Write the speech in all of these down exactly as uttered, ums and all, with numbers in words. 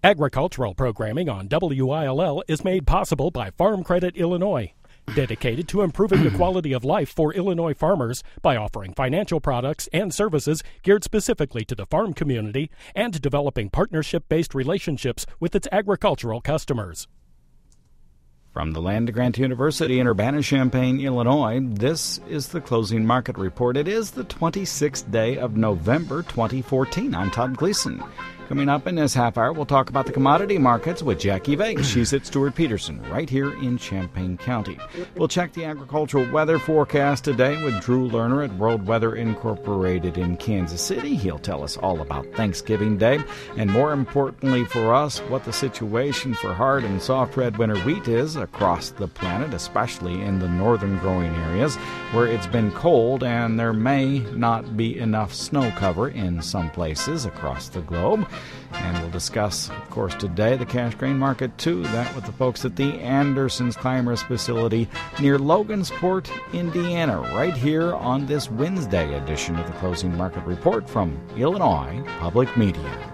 Agricultural programming on W I L L is made possible by Farm Credit Illinois, dedicated to improving the quality of life for Illinois farmers by offering financial products and services geared specifically to the farm community and developing partnership-based relationships with its agricultural customers. From the Land-Grant University in Urbana-Champaign, Illinois, this is the Closing Market Report. It is the twenty-sixth day of November twenty fourteen. I'm Todd Gleason. Coming up in this half hour, we'll talk about the commodity markets with Jackie Vega. She's at Stewart Peterson, right here in Champaign County. We'll check the agricultural weather forecast today with Drew Lerner at World Weather Incorporated in Kansas City. He'll tell us all about Thanksgiving Day, and more importantly for us, what the situation for hard and soft red winter wheat is across the planet, especially in the northern growing areas where it's been cold and there may not be enough snow cover in some places across the globe. And we'll discuss, of course, today the cash grain market, too. That with the folks at the Andersons Climbers facility near Logansport, Indiana, right here on this Wednesday edition of the Closing Market Report from Illinois Public Media.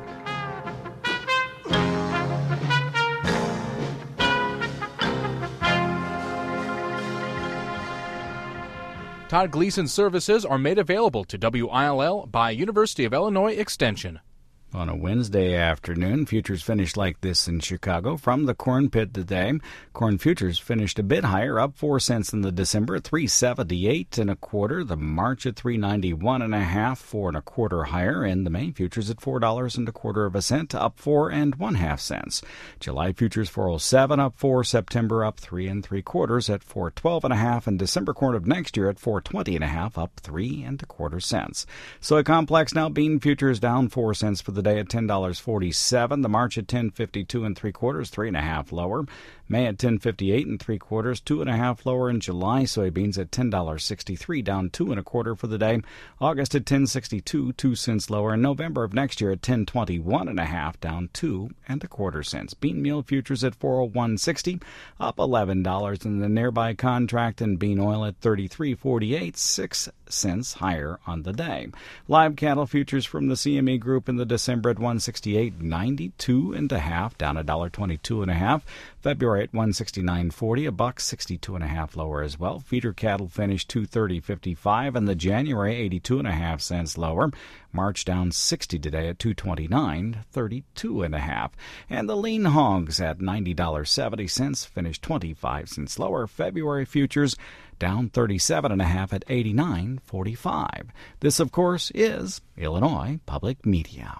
Todd Gleason services are made available to W I L L by University of Illinois Extension. On a Wednesday afternoon, futures finished like this in Chicago. From the corn pit today, corn futures finished a bit higher, up four cents in the December at three seventy-eight and a quarter. The March at three ninety-one and a half, four and a quarter higher, and the May futures at four dollars and a quarter of a cent, up four and one half cents. July futures four oh seven, up four. September up three and three quarters at four twelve and a half, and December corn of next year at four twenty and a half, up three and a quarter cents. Soy complex now bean futures down four cents for the day at ten dollars and forty-seven cents. The March at ten fifty-two and three quarters, three and a half lower. May at ten fifty-eight and three quarters, two and a half lower. In July, soybeans at ten dollars and sixty-three cents, down two and a quarter for the day. August at ten sixty-two, two cents lower. And November of next year at ten twenty-one and a half, down two and a quarter cents. Bean meal futures at four oh one sixty, up eleven dollars. And the nearby contract and bean oil at thirty-three forty-eight, six cents higher on the day. Live cattle futures from the C M E Group in the December at one sixty-eight ninety-two and a half, down a dollar twenty-two and a half. February at one sixty-nine forty, a buck sixty-two and a half lower as well. Feeder cattle finished two thirty fifty-five, and the January eighty-two and a half cents lower. March down sixty today at two twenty-nine thirty-two and a half. And the lean hogs at ninety dollars and seventy cents, finished twenty-five cents lower. February futures down thirty-seven and a half at eighty-nine forty-five. This, of course, is Illinois Public Media.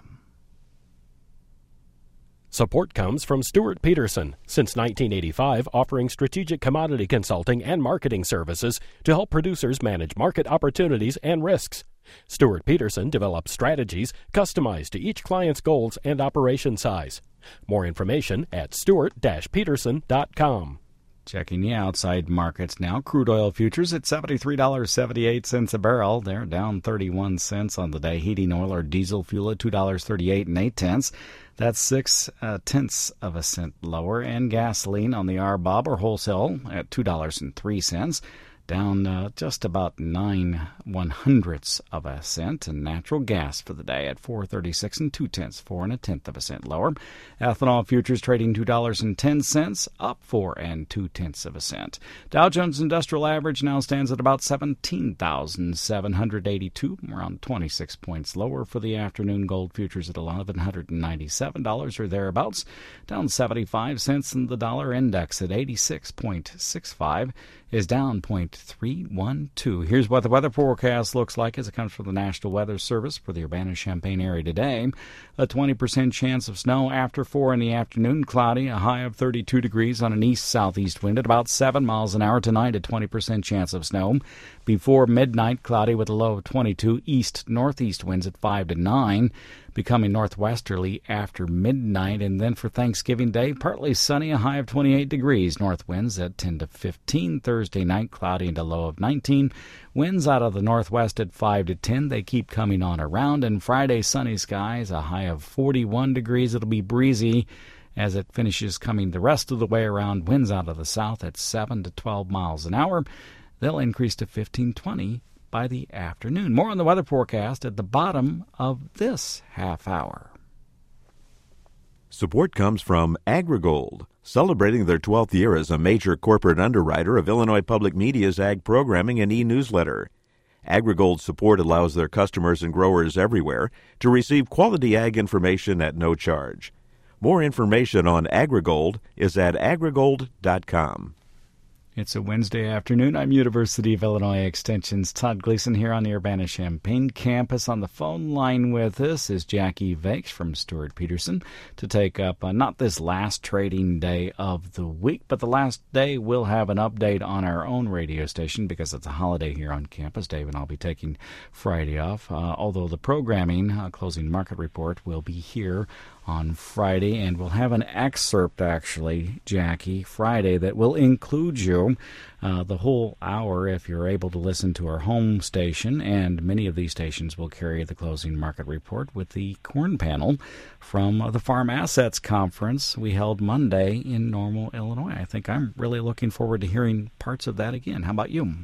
Support comes from Stewart Peterson, since nineteen eighty-five offering strategic commodity consulting and marketing services to help producers manage market opportunities and risks. Stewart Peterson develops strategies customized to each client's goals and operation size. More information at stewart dash peterson dot com. Checking the outside markets now. Crude oil futures at seventy-three dollars and seventy-eight cents a barrel. They're down thirty-one cents on the day. Heating oil or diesel fuel at two dollars and thirty-eight and eight cents. That's six uh, tenths of a cent lower. And gasoline on the R B O B or wholesale at two dollars and three cents. Down uh, just about nine one hundredths of a cent. And natural gas for the day at four thirty-six and two tenths, four and a tenth of a cent lower. Ethanol futures trading two dollars and ten cents, up four and two tenths of a cent. Dow Jones Industrial Average now stands at about seventeen thousand seven hundred eighty-two, around twenty-six points lower for the afternoon. Gold futures at eleven ninety-seven dollars or thereabouts, down seventy-five cents, and the dollar index at eighty-six point six five is down zero point three one two. Here's what the weather forecast looks like as it comes from the National Weather Service for the Urbana-Champaign area today. A twenty percent chance of snow after four in the afternoon. Cloudy, a high of thirty-two degrees on an east-southeast wind at about seven miles an hour. Tonight, a twenty percent chance of snow. Before midnight, cloudy with a low of twenty-two. East-northeast winds at five to nine. Becoming northwesterly after midnight. And then for Thanksgiving Day, partly sunny, a high of twenty-eight degrees. North winds at ten to fifteen. Thursday night, cloudy and a low of nineteen. Winds out of the northwest at five to ten. They keep coming on around. And Friday, sunny skies, a high of forty-one degrees. It'll be breezy as it finishes coming the rest of the way around. Winds out of the south at seven to twelve miles an hour. They'll increase to fifteen to twenty by the afternoon. More on the weather forecast at the bottom of this half hour. Support comes from AgriGold, celebrating their twelfth year as a major corporate underwriter of Illinois Public Media's ag programming and e-newsletter. AgriGold's support allows their customers and growers everywhere to receive quality ag information at no charge. More information on AgriGold is at agrigold dot com. It's a Wednesday afternoon. I'm University of Illinois Extension's Todd Gleason here on the Urbana-Champaign campus. On the phone line with us is Jackie Vakes from Stewart Peterson to take up uh, not this last trading day of the week, but the last day we'll have an update on our own radio station because it's a holiday here on campus. Dave and I'll be taking Friday off, uh, although the programming, uh, closing market report, will be here on Friday, and we'll have an excerpt, actually, Jackie, Friday, that will include you uh, the whole hour if you're able to listen to our home station, and many of these stations will carry the closing market report with the corn panel from uh, the Farm Assets Conference we held Monday in Normal, Illinois. I think I'm really looking forward to hearing parts of that again. How about you?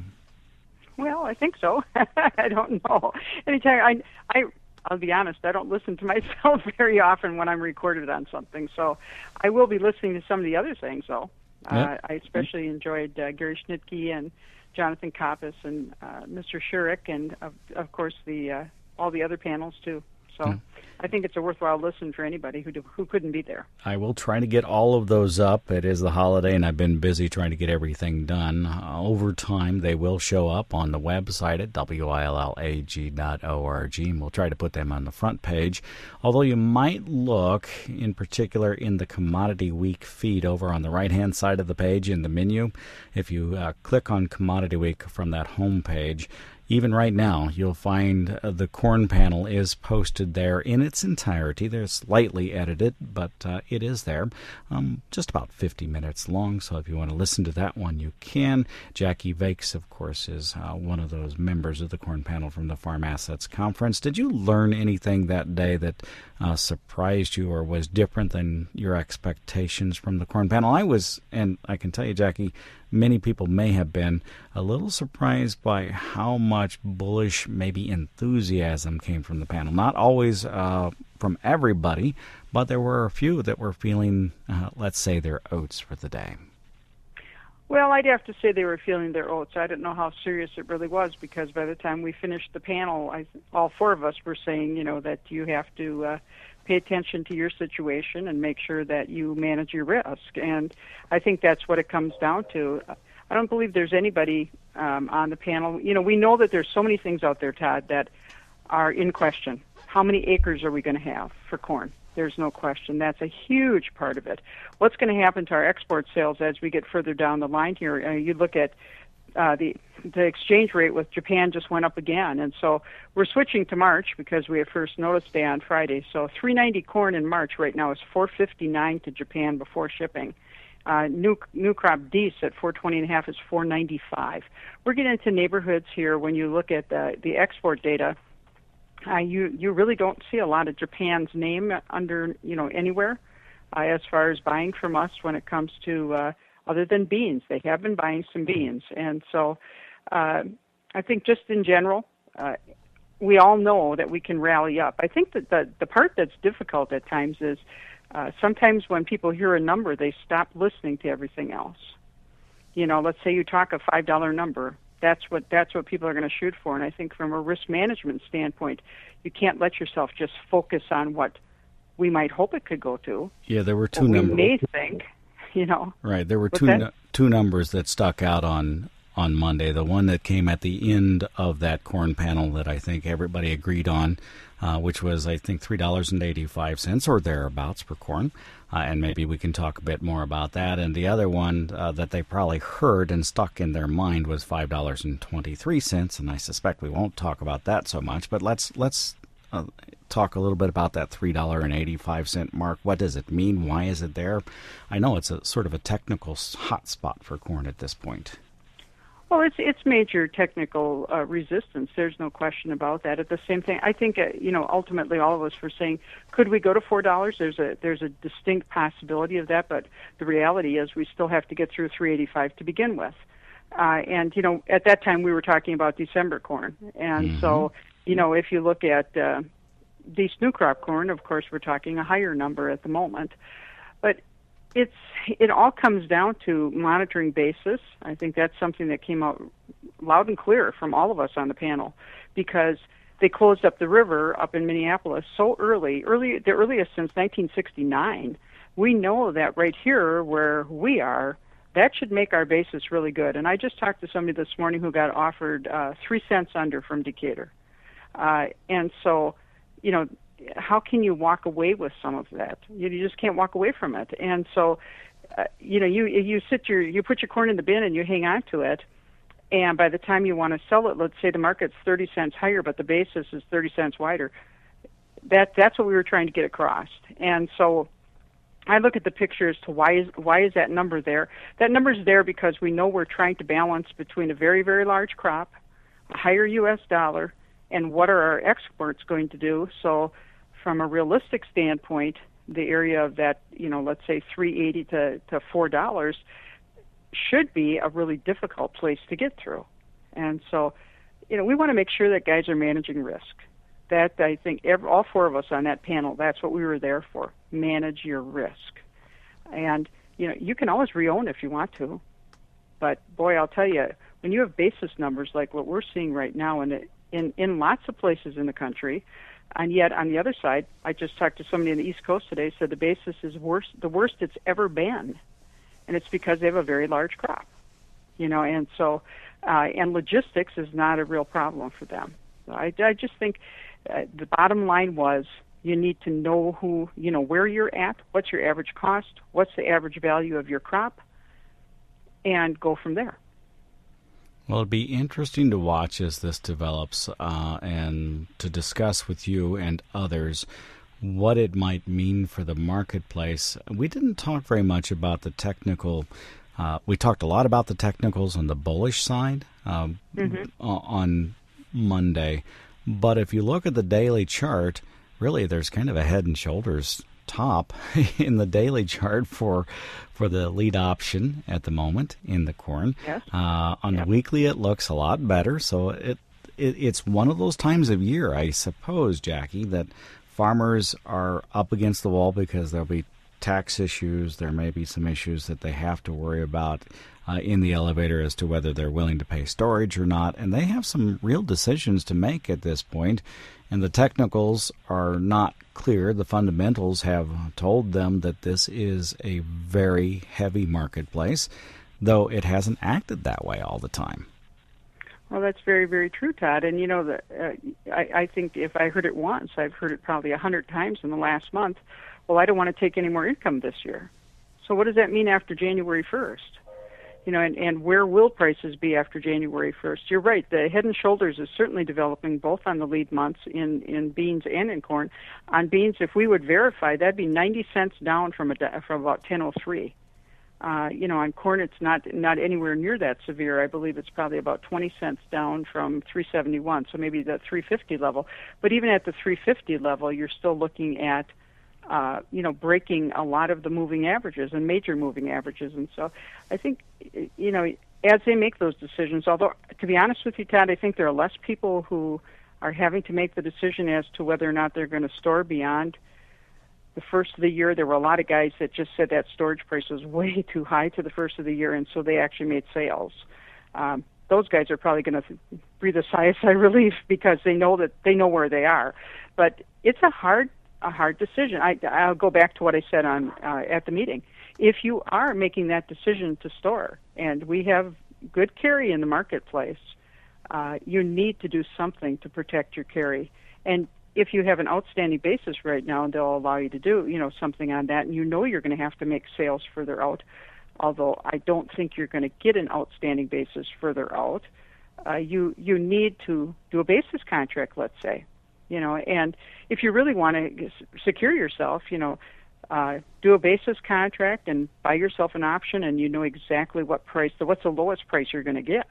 Well, I think so. I don't know. Anytime I, I I'll be honest, I don't listen to myself very often when I'm recorded on something, so I will be listening to some of the other things, though. Yep. Uh, I especially enjoyed uh, Gary Schnitke and Jonathan Koppas and uh, Mister Shurik and, of, of course, the uh, all the other panels, too. So Yeah. I think it's a worthwhile listen for anybody who do, who couldn't be there. I will try to get all of those up. It is the holiday, and I've been busy trying to get everything done. Uh, over time, they will show up on the website at W I L L A G dot org, and we'll try to put them on the front page. Although you might look, in particular, in the Commodity Week feed over on the right-hand side of the page in the menu. If you uh, click on Commodity Week from that home page, even right now, you'll find uh, the corn panel is posted there in its entirety. They're slightly edited, but uh, it is there. Um, just about fifty minutes long, so if you want to listen to that one, you can. Jackie Vakes, of course, is uh, one of those members of the corn panel from the Farm Assets Conference. Did you learn anything that day that uh, surprised you or was different than your expectations from the corn panel? I was, and I can tell you, Jackie, many people may have been a little surprised by how much bullish, maybe enthusiasm came from the panel. Not always uh, from everybody, but there were a few that were feeling, uh, let's say, their oats for the day. Well, I'd have to say they were feeling their oats. I didn't know how serious it really was because by the time we finished the panel, I, all four of us were saying, you know, that you have to uh, pay attention to your situation and make sure that you manage your risk. And I think that's what it comes down to. I don't believe there's anybody um, on the panel. You know, we know that there's so many things out there, Todd, that are in question. How many acres are we going to have for corn? There's no question. That's a huge part of it. What's going to happen to our export sales as we get further down the line here? Uh, you look at uh, the the exchange rate with Japan just went up again, and so we're switching to March because we have first notice day on Friday. So three ninety corn in March right now is four fifty-nine to Japan before shipping. Uh, new new crop Dees at four twenty and a half is four ninety-five. We're getting into neighborhoods here when you look at the the export data. Uh, you you really don't see a lot of Japan's name under you know anywhere uh, as far as buying from us when it comes to uh, other than beans. They have been buying some beans, and so uh, I think just in general, uh, we all know that we can rally up. I think that the the part that's difficult at times is uh, sometimes when people hear a number, they stop listening to everything else. You know, let's say you talk a five dollar number. That's what that's what people are going to shoot for. And I think from a risk management standpoint, you can't let yourself just focus on what we might hope it could go to. Yeah, there were two we numbers. We may think, you know. Right, there were What's two that? nu- two numbers that stuck out on on Monday. The one that came at the end of that corn panel that I think everybody agreed on, uh, which was, I think, three dollars and eighty-five cents or thereabouts per corn. Uh, and maybe we can talk a bit more about that. And the other one uh, that they probably heard and stuck in their mind was five dollars and twenty-three cents. And I suspect we won't talk about that so much. But let's let's uh, talk a little bit about that three dollars and eighty-five cent mark. What does it mean? Why is it there? I know it's a sort of a technical hot spot for corn at this point. Well, it's it's major technical uh, resistance. There's no question about that. At the same thing, I think uh, you know ultimately all of us were saying, could we go to four dollars? There's a there's a distinct possibility of that, but the reality is we still have to get through three eighty-five to begin with. Uh, and you know at that time we were talking about December corn, and mm-hmm. so you know if you look at uh, these new crop corn, of course, we're talking a higher number at the moment. But it's it all comes down to monitoring basis. I think that's something that came out loud and clear from all of us on the panel, because they closed up the river up in Minneapolis so early, early the earliest since nineteen sixty-nine. We know that right here where we are, that should make our basis really good. And I just talked to somebody this morning who got offered uh, three cents under from Decatur. Uh, and so, you know, how can you walk away with some of that? You, you just can't walk away from it. And so, uh, you know, you you sit your you put your corn in the bin and you hang on to it. And by the time you want to sell it, let's say the market's thirty cents higher, but the basis is thirty cents wider. That that's what we were trying to get across. And so, I look at the picture as to why is why is that number there? That number is there because we know we're trying to balance between a very, very large crop, a higher U S dollar, and what are our exports going to do. So from a realistic standpoint, the area of that, you know, let's say three eighty to, to four dollars should be a really difficult place to get through. And so, you know, we want to make sure that guys are managing risk. That, I think, every, all four of us on that panel, that's what we were there for. Manage your risk. And, you know, you can always re-own if you want to. But, boy, I'll tell you, when you have basis numbers like what we're seeing right now in, in, in lots of places in the country, and yet on the other side, I just talked to somebody on the East Coast today, said the basis is worse, the worst it's ever been. And it's because they have a very large crop. You know, and so, uh, and logistics is not a real problem for them. So I, I just think uh, the bottom line was you need to know who, you know, where you're at, what's your average cost, what's the average value of your crop, and go from there. Well, it'd be interesting to watch as this develops uh, and to discuss with you and others what it might mean for the marketplace. We didn't talk very much about the technical. Uh, we talked a lot about the technicals on the bullish side um, mm-hmm. on Monday. But if you look at the daily chart, really there's kind of a head and shoulders top in the daily chart for for the lead option at the moment in the corn. Yes. Uh, on yep. the weekly, it looks a lot better. So it, it it's one of those times of year, I suppose, Jackie, that farmers are up against the wall because there'll be tax issues. There may be some issues that they have to worry about uh, in the elevator as to whether they're willing to pay storage or not. And they have some real decisions to make at this point. And the technicals are not clear. The fundamentals have told them that this is a very heavy marketplace, though it hasn't acted that way all the time. Well, that's very, very true, Todd. And, you know, the, uh, I, I think if I heard it once, I've heard it probably a hundred times in the last month. Well, I don't want to take any more income this year. So what does that mean after January first? You know, and, and where will prices be after January first? You're right. The head and shoulders is certainly developing both on the lead months in, in beans and in corn. On beans, if we would verify, that'd be ninety cents down from, a, from about ten oh three. Uh, you know, on corn, it's not not anywhere near that severe. I believe it's probably about twenty cents down from three seventy-one, so maybe the three fifty level. But even at the three fifty level, you're still looking at, uh, you know, breaking a lot of the moving averages and major moving averages. And so I think, you know, as they make those decisions, although, to be honest with you, Todd, I think there are less people who are having to make the decision as to whether or not they're going to store beyond the first of the year. There were a lot of guys that just said that storage price was way too high to the first of the year, and so they actually made sales. Um, those guys are probably going to breathe a sigh of relief because they know that they know where they are. But it's a hard, a hard decision. I, I'll go back to what I said on uh, at the meeting. If you are making that decision to store, and we have good carry in the marketplace, uh, you need to do something to protect your carry. And if you have an outstanding basis right now, they'll allow you to do, you know, something on that, and you know you're going to have to make sales further out, although I don't think you're going to get an outstanding basis further out. Uh, you you need to do a basis contract, let's say, you know, and if you really want to secure yourself, you know, uh, do a basis contract and buy yourself an option, and you know exactly what price, what's the lowest price you're going to get.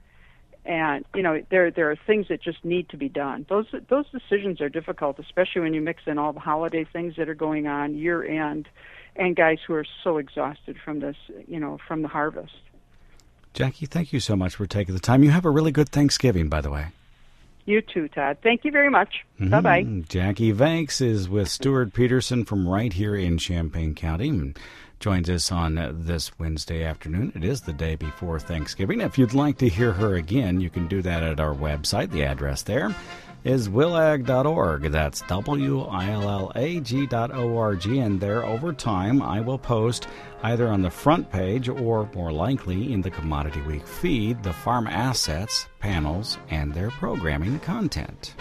And, you know, there there are things that just need to be done. Those those decisions are difficult, especially when you mix in all the holiday things that are going on year end, and guys who are so exhausted from this, you know, from the harvest. Jackie, thank you so much for taking the time. You have a really good Thanksgiving, by the way. You too, Todd. Thank you very much. Mm-hmm. Bye-bye. Jackie Vanks is with Stuart Peterson from right here in Champaign County and joins us on uh, this Wednesday afternoon. It is the day before Thanksgiving. If you'd like to hear her again, you can do that at our website. The address there is willag dot org. That's W I L L A G dot O R G. And there, over time, I will post either on the front page or, more likely, in the Commodity Week feed, the farm assets, panels, and their programming content.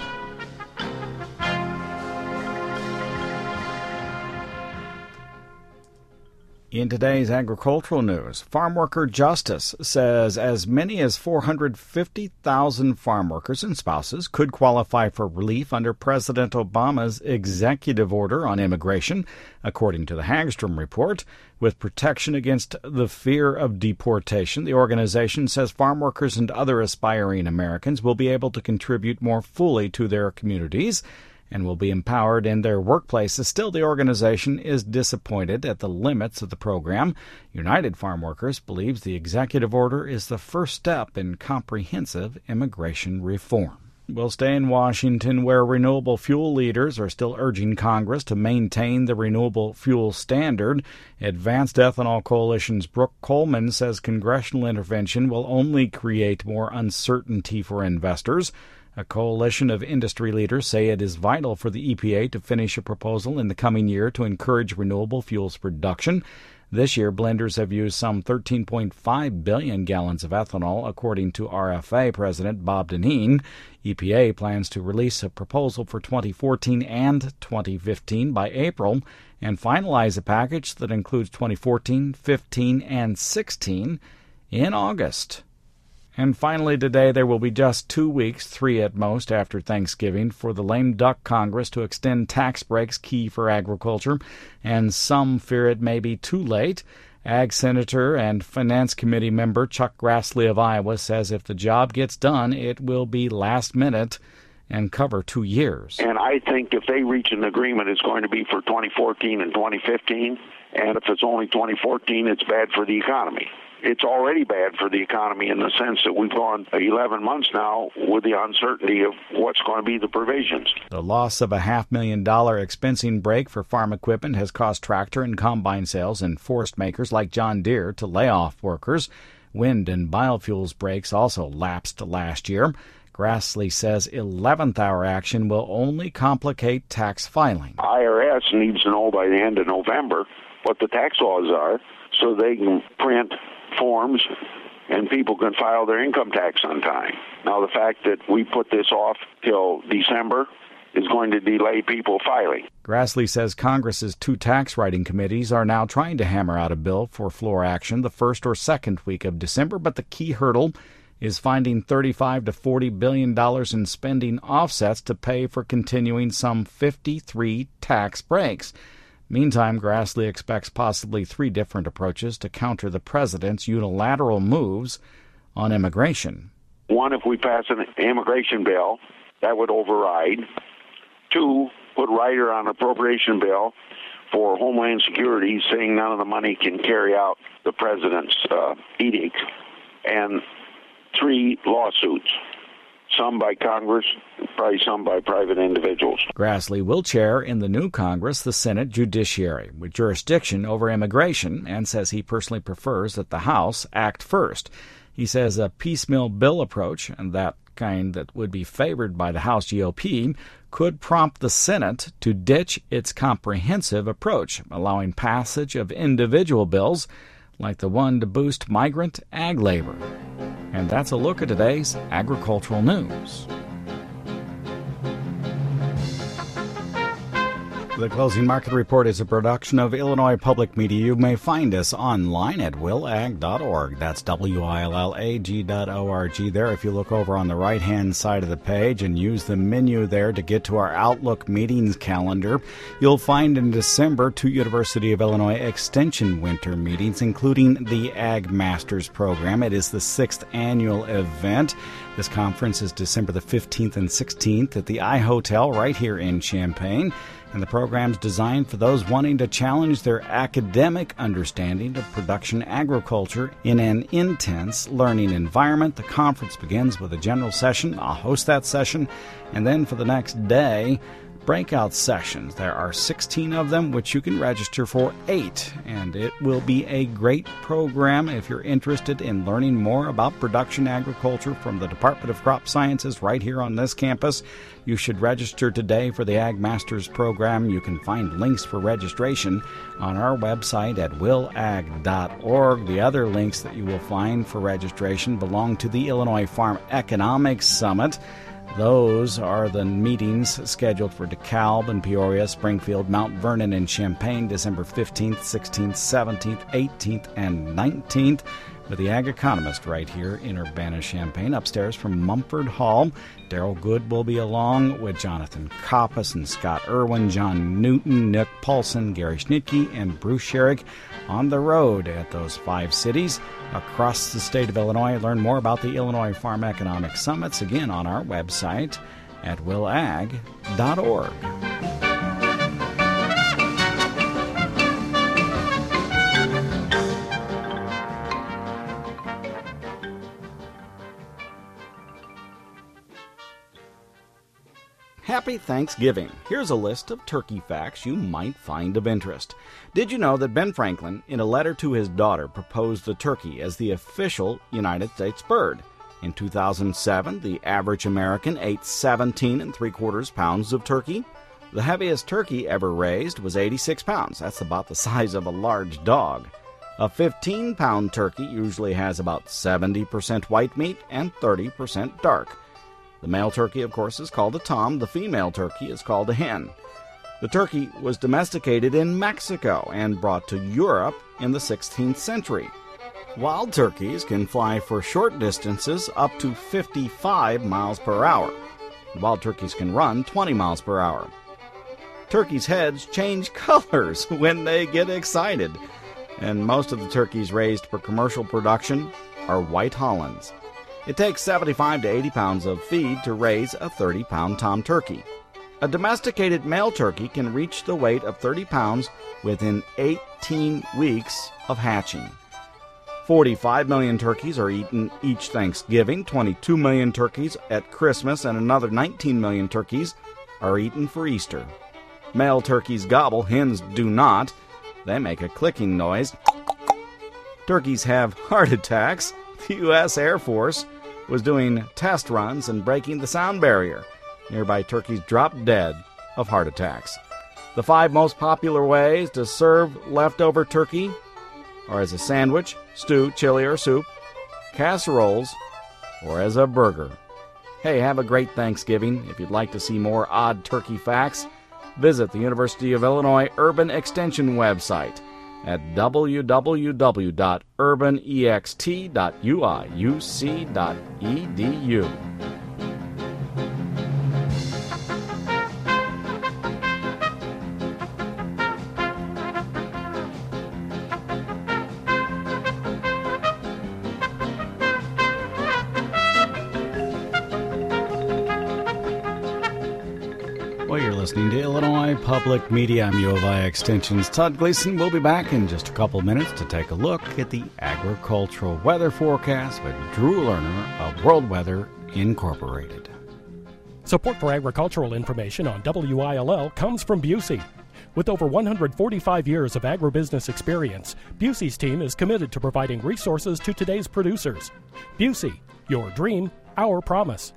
In today's agricultural news, Farm Worker Justice says as many as four hundred fifty thousand farm workers and spouses could qualify for relief under President Obama's executive order on immigration, according to the Hagstrom report. With protection against the fear of deportation, the organization says farm workers and other aspiring Americans will be able to contribute more fully to their communities and will be empowered in their workplaces. Still, the organization is disappointed at the limits of the program. United Farm Workers believes the executive order is the first step in comprehensive immigration reform. We'll stay in Washington, where renewable fuel leaders are still urging Congress to maintain the renewable fuel standard. Advanced Ethanol Coalition's Brooke Coleman says congressional intervention will only create more uncertainty for investors. A coalition of industry leaders say it is vital for the E P A to finish a proposal in the coming year to encourage renewable fuels production. This year, blenders have used some thirteen point five billion gallons of ethanol, according to R F A President Bob Deneen. E P A plans to release a proposal for twenty fourteen and twenty fifteen by April and finalize a package that includes twenty fourteen, fifteen, and sixteen in August. And finally today, there will be just two weeks, three at most, after Thanksgiving for the lame duck Congress to extend tax breaks key for agriculture, and some fear it may be too late. Ag Senator and Finance Committee member Chuck Grassley of Iowa says if the job gets done, it will be last minute and cover two years. And I think if they reach an agreement, it's going to be for twenty fourteen and twenty fifteen, and if it's only twenty fourteen, it's bad for the economy. It's already bad for the economy in the sense that we've gone eleven months now with the uncertainty of what's going to be the provisions. The loss of a half million dollar expensing break for farm equipment has caused tractor and combine sales and forest makers like John Deere to lay off workers. Wind and biofuels breaks also lapsed last year. Grassley says eleventh hour action will only complicate tax filing. I R S needs to know by the end of November what the tax laws are so they can print forms and people can file their income tax on time. Now, the fact that we put this off till December is going to delay people filing. Grassley says Congress's two tax writing committees are now trying to hammer out a bill for floor action the first or second week of December, but the key hurdle is finding thirty-five to forty billion dollars in spending offsets to pay for continuing some fifty-three tax breaks. Meantime, Grassley expects possibly three different approaches to counter the president's unilateral moves on immigration. One, if we pass an immigration bill, that would override. Two, put Ryder on an appropriation bill for Homeland Security, saying none of the money can carry out the president's uh, edict. And three, lawsuits. Some by Congress, probably some by private individuals. Grassley will chair in the new Congress the Senate Judiciary, with jurisdiction over immigration, and says he personally prefers that the House act first. He says a piecemeal bill approach, and that kind that would be favored by the House G O P, could prompt the Senate to ditch its comprehensive approach, allowing passage of individual bills like the one to boost migrant ag labor. And that's a look at today's agricultural news. The Closing Market Report is a production of Illinois Public Media. You may find us online at willag dot org. That's W I L L A G dot O R G there. If you look over on the right-hand side of the page and use the menu there to get to our Outlook meetings calendar, you'll find in December two University of Illinois Extension winter meetings, including the Ag Masters program. It is the sixth annual event. This conference is December the fifteenth and sixteenth at the I Hotel right here in Champaign. And the program's designed for those wanting to challenge their academic understanding of production agriculture in an intense learning environment. The conference begins with a general session. I'll host that session. And then for the next day, breakout sessions. There are sixteen of them, which you can register for eight. And it will be a great program if you're interested in learning more about production agriculture from the Department of Crop Sciences right here on this campus. You should register today for the Ag Masters program. You can find links for registration on our website at will ag dot org. The other links that you will find for registration belong to the Illinois Farm Economics Summit. Those are the meetings scheduled for DeKalb and Peoria, Springfield, Mount Vernon, and Champaign, December fifteenth, sixteenth, seventeenth, eighteenth, and nineteenth, with the Ag Economist right here in Urbana-Champaign, upstairs from Mumford Hall. Daryl Good will be along with Jonathan Koppas and Scott Irwin, John Newton, Nick Paulson, Gary Schnitke, and Bruce Sherrick on the road at those five cities across the state of Illinois. Learn more about the Illinois Farm Economic Summits, again, on our website at will ag dot org. Happy Thanksgiving. Here's a list of turkey facts you might find of interest. Did you know that Ben Franklin, in a letter to his daughter, proposed the turkey as the official United States bird? In two thousand seven, the average American ate seventeen and three quarters pounds of turkey. The heaviest turkey ever raised was eighty-six pounds. That's about the size of a large dog. A fifteen-pound turkey usually has about seventy percent white meat and thirty percent dark. The male turkey, of course, is called a tom. The female turkey is called a hen. The turkey was domesticated in Mexico and brought to Europe in the sixteenth century. Wild turkeys can fly for short distances up to fifty-five miles per hour. Wild turkeys can run twenty miles per hour. Turkeys' heads change colors when they get excited, and most of the turkeys raised for commercial production are White Hollands. It takes seventy-five to eighty pounds of feed to raise a thirty-pound tom turkey. A domesticated male turkey can reach the weight of thirty pounds within eighteen weeks of hatching. forty-five million turkeys are eaten each Thanksgiving, twenty-two million turkeys at Christmas, and another nineteen million turkeys are eaten for Easter. Male turkeys gobble, hens do not. They make a clicking noise. Turkeys have heart attacks. The U S Air Force was doing test runs and breaking the sound barrier. Nearby turkeys dropped dead of heart attacks. The five most popular ways to serve leftover turkey are as a sandwich, stew, chili, or soup, casseroles, or as a burger. Hey, have a great Thanksgiving. If you'd like to see more odd turkey facts, visit the University of Illinois Urban Extension website at w w w dot urban ext dot u i u c dot e d u. Well, you're listening to Illinois Public Media. I'm U of I Extension's Todd Gleason. We'll be back in just a couple minutes to take a look at the agricultural weather forecast with Drew Lerner of World Weather Incorporated. Support for agricultural information on W I L L comes from Busey. With over one hundred forty-five years of agribusiness experience, Busey's team is committed to providing resources to today's producers. Busey, your dream, our promise.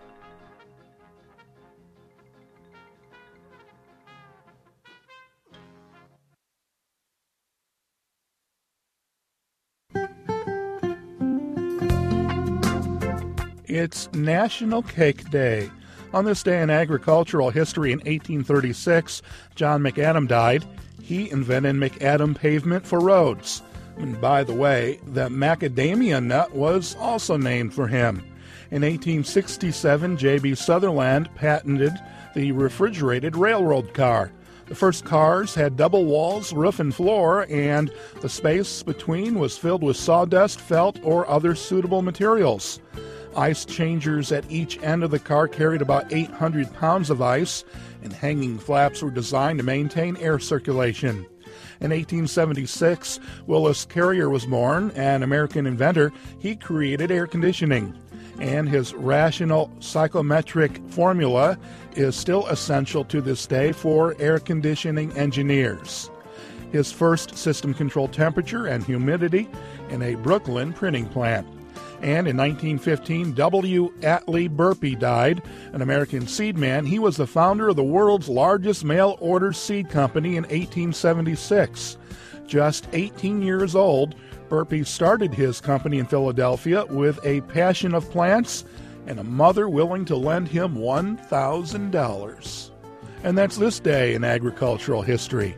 It's National Cake Day. On this day in agricultural history in eighteen thirty-six, John McAdam died. He invented McAdam pavement for roads. And by the way, the macadamia nut was also named for him. In eighteen sixty-seven, J B Sutherland patented the refrigerated railroad car. The first cars had double walls, roof, and floor, and the space between was filled with sawdust, felt, or other suitable materials. Ice changers at each end of the car carried about eight hundred pounds of ice, and hanging flaps were designed to maintain air circulation. In eighteen seventy-six, Willis Carrier was born, an American inventor. He created air conditioning, and his rational psychometric formula is still essential to this day for air conditioning engineers. His first system controlled temperature and humidity in a Brooklyn printing plant. And in nineteen fifteen, W. Atlee Burpee died, an American seed man. He was the founder of the world's largest mail-order seed company in eighteen seventy-six. Just eighteen years old, Burpee started his company in Philadelphia with a passion of plants and a mother willing to lend him one thousand dollars. And that's this day in agricultural history.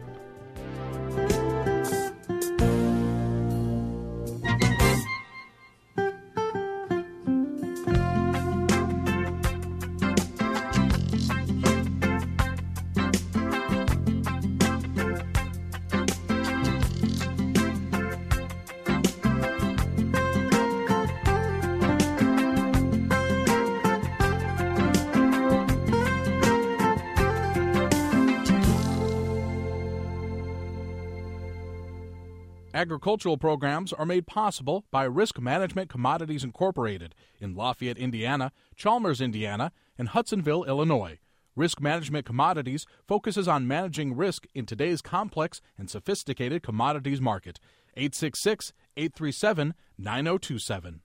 Agricultural programs are made possible by Risk Management Commodities Incorporated in Lafayette, Indiana, Chalmers, Indiana, and Hudsonville, Illinois. Risk Management Commodities focuses on managing risk in today's complex and sophisticated commodities market. eight six six, eight three seven, nine zero two seven.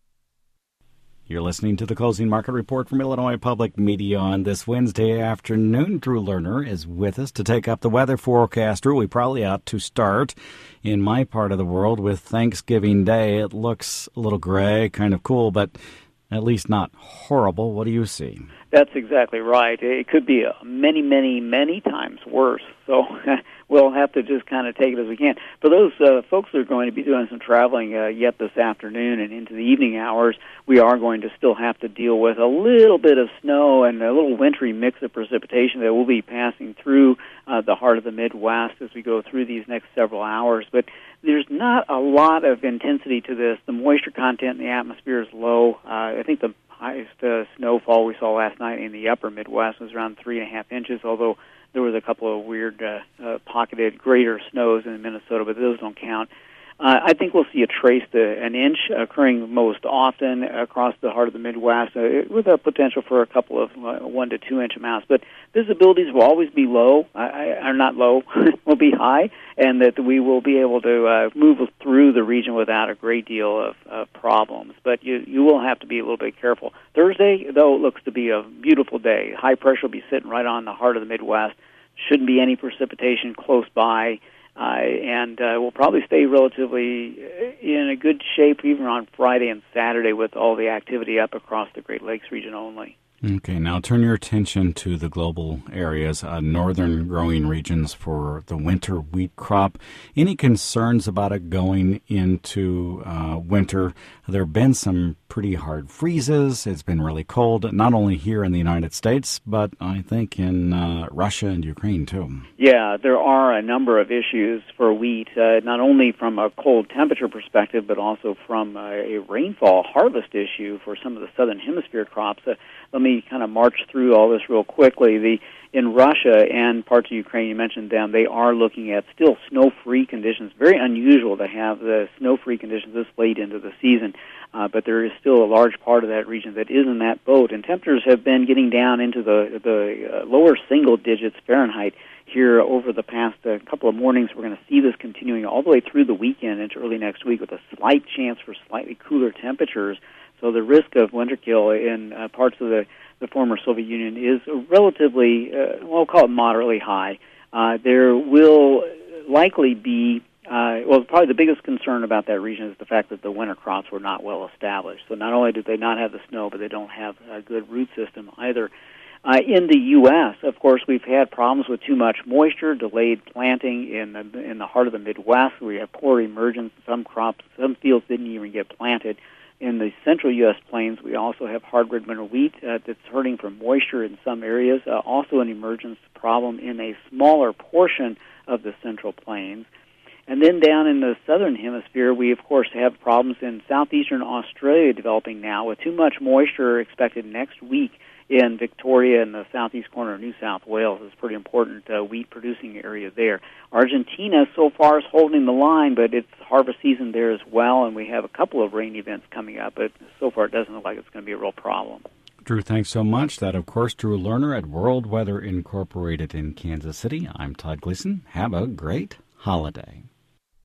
You're listening to the Closing Market Report from Illinois Public Media on this Wednesday afternoon. Drew Lerner is with us to take up the weather forecast. Drew, we probably ought to start in my part of the world with Thanksgiving Day. It looks a little gray, kind of cool, but at least not horrible. What do you see? That's exactly right. It could be many, many, many times worse. So we'll have to just kind of take it as we can. For those uh, folks that are going to be doing some traveling uh, yet this afternoon and into the evening hours, we are going to still have to deal with a little bit of snow and a little wintry mix of precipitation that will be passing through uh, the heart of the Midwest as we go through these next several hours. But there's not a lot of intensity to this. The moisture content in the atmosphere is low. Uh, I think the highest uh, snowfall we saw last night in the upper Midwest was around three and a half inches, although there was a couple of weird uh, uh, pocketed greater snows in Minnesota, but those don't count. Uh, I think we'll see a trace to an inch occurring most often across the heart of the Midwest, uh, with a potential for a couple of uh, one to two inch amounts. But visibilities will always be low, are not low, will be high, and that we will be able to uh, move through the region without a great deal of uh, problems. But you you will have to be a little bit careful. Thursday, though, looks to be a beautiful day. High pressure will be sitting right on the heart of the Midwest. Shouldn't be any precipitation close by. Uh, and uh, we'll probably stay relatively in a good shape even on Friday and Saturday with all the activity up across the Great Lakes region only. Okay, now turn your attention to the global areas, uh, northern growing regions for the winter wheat crop. Any concerns about it going into uh, winter? There have been some pretty hard freezes. It's been really cold, not only here in the United States, but I think in uh, Russia and Ukraine, too. Yeah, there are a number of issues for wheat, uh, not only from a cold temperature perspective, but also from uh, a rainfall harvest issue for some of the southern hemisphere crops. Uh, let me kind of march through all this real quickly. The in Russia and parts of Ukraine, you mentioned them, they are looking at still snow-free conditions. Very unusual to have the snow-free conditions this late into the season, uh, but there is still a large part of that region that is in that boat. And temperatures have been getting down into the, the uh, lower single digits Fahrenheit here over the past uh, couple of mornings. We're going to see this continuing all the way through the weekend into early next week with a slight chance for slightly cooler temperatures. So the risk of winter kill in uh, parts of the, the former Soviet Union is relatively, uh, well, we'll call it moderately high. Uh, there will likely be, uh, well, probably the biggest concern about that region is the fact that the winter crops were not well established. So not only do they not have the snow, but they don't have a good root system either. Uh, in the U S, of course, we've had problems with too much moisture, delayed planting in the, in the heart of the Midwest. We have poor emergence. Some crops, some fields didn't even get planted. In the central U S plains, we also have hard red winter wheat uh, that's hurting from moisture in some areas, uh, also an emergence problem in a smaller portion of the central plains. And then down in the southern hemisphere, we, of course, have problems in southeastern Australia developing now with too much moisture expected next week in Victoria and the southeast corner of New South Wales. It's a pretty important uh, wheat-producing area there. Argentina so far is holding the line, but it's harvest season there as well, and we have a couple of rain events coming up, but so far it doesn't look like it's going to be a real problem. Drew, thanks so much. That, of course, Drew Lerner at World Weather Incorporated in Kansas City. I'm Todd Gleason. Have a great holiday.